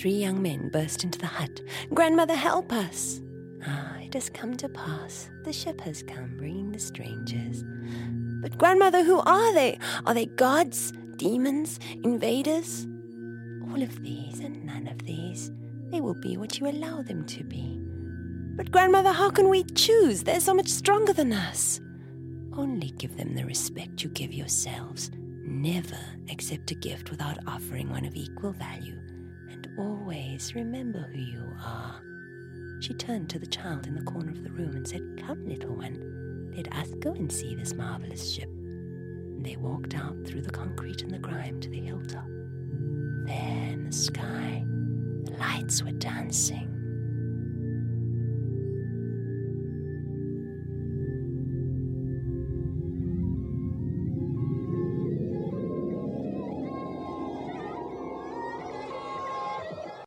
3 young men burst into the hut. "Grandmother, help us!" "Ah, it has come to pass. The ship has come, bringing the strangers." "But grandmother, who are they? Are they gods, demons, invaders?" "All of these and none of these. They will be what you allow them to be." "But grandmother, how can we choose? They're so much stronger than us." "Only give them the respect you give yourselves. Never accept a gift without offering one of equal value. And always remember who you are." She turned to the child in the corner of the room and said, "Come, little one, let us go and see this marvelous ship." And they walked out through the concrete and the grime to the hilltop. There in the sky, the lights were dancing.